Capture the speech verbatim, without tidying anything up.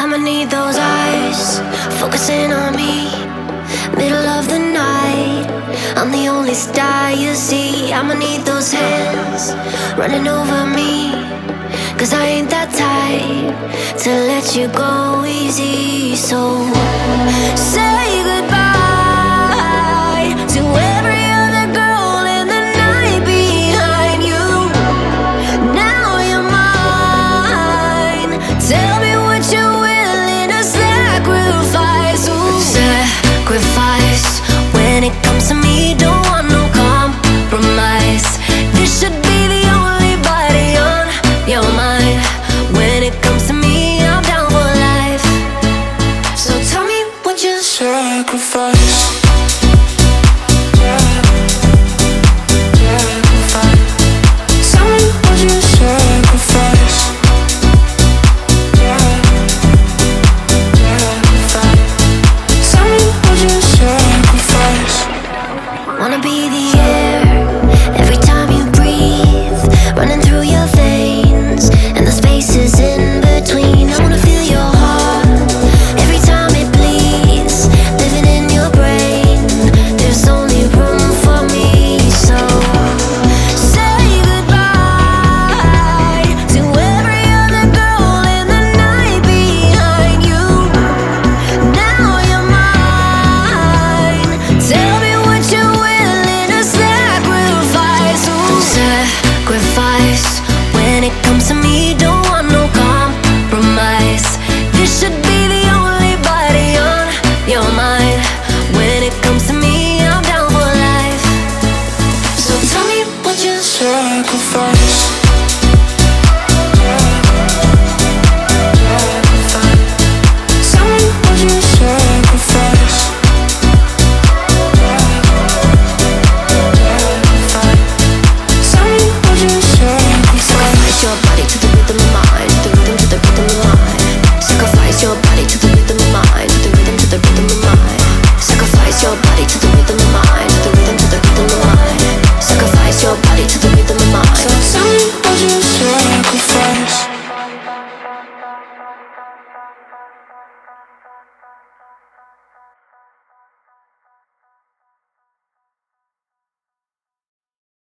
I'ma need those eyes focusing on me. Middle of the night, I'm the only star you see. I'ma need those hands running over me, 'cause I ain't that type to let you go easy. So say goodbye to every other girl in the night behind you. Now you're mine. Tell me what you're willing to sacrifice. Ooh. Sacrifice. When it comes to me, don't want no compromise. This should be the only body on your mind. When it comes to me, I'm down for life. So tell me what you sacrifice. Tell me what you sacrifice. Tell me what you sacrifice. Wanna be the air every time you breathe, running through your veins and the spaces in between. I wanna feel your heart every time it bleeds, living in your brain. There's only room for me, so say goodbye to every other girl in the night behind you. Now you're mine. Tell me what you're willing to sacrifice. Ooh. Sacrifice. When it comes to me, don't